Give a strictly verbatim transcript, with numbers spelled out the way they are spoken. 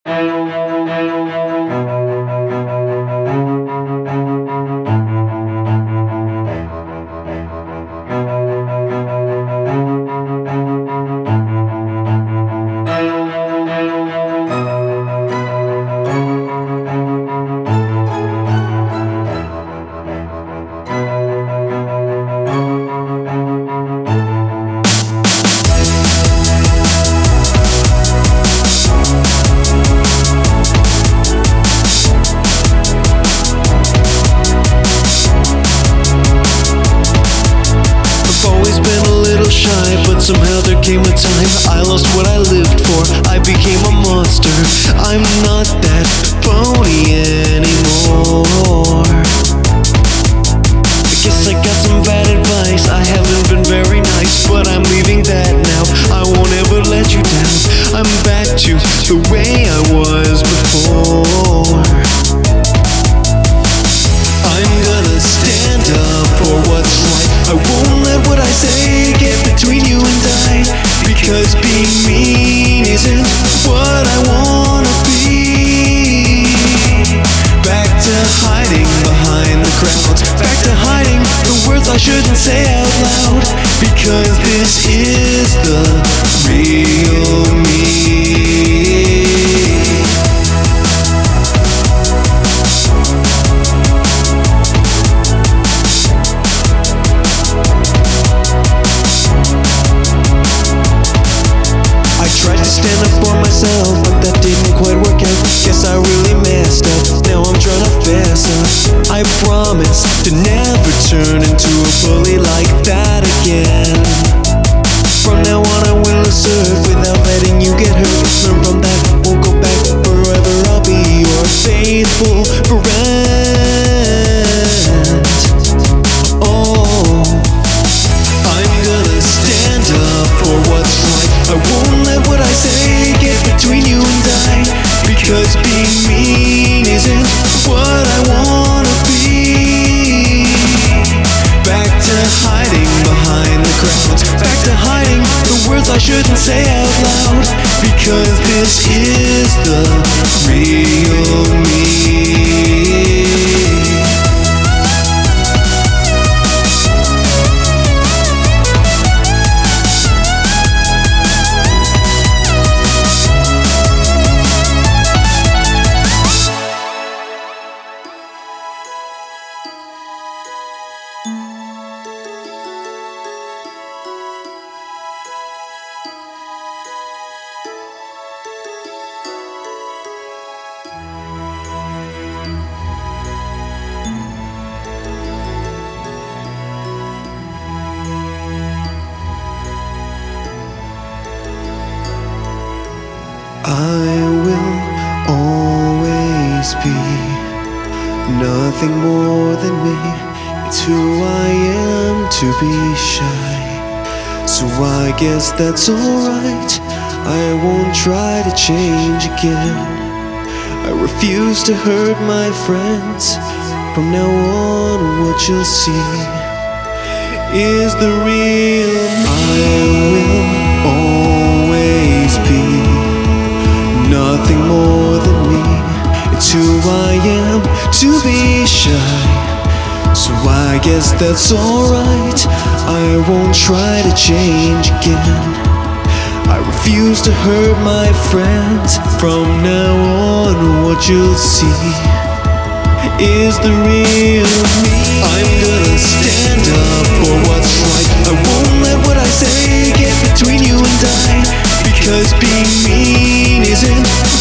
But somehow there came a time I lost what I lived for. I became a monster. I'm not that phony anymore. I guess I got some bad advice. I haven't been very nice, but I'm leaving that now. I won't ever let you down. I'm back to the way I was before. I'm gonna stand up for what's right. I won't let what I say get between you and I, because being mean isn't what I wanna be. Back to hiding behind the crowds, back to hiding the words I shouldn't say out loud, because this is the real me. Stand up for myself, but that didn't quite work out. Guess I really messed up. Now I'm trying to fess up. I promise to never turn into a bully like that again. From now on I will assert without letting you get hurt. Learn from that, won't go back. Forever I'll be your faithful friend. Oh, I'm gonna stand up for what's right. I won't let what I say get between you and I, because being mean isn't what I wanna be. Back to hiding behind the crowds, back to hiding the words I shouldn't say out loud, because this is the real me. I will always be nothing more than me. It's who I am to be shy. So I guess that's alright. I won't try to change again. I refuse to hurt my friends. From now on what you'll see is the real me. I will always be nothing more than me. It's who I am to be shy. So I guess that's alright. I won't try to change again. I refuse to hurt my friends. From now on what you'll see is the real me. I'm gonna stand up for what's right. I won't let what I say get between you and I, because being mean isn't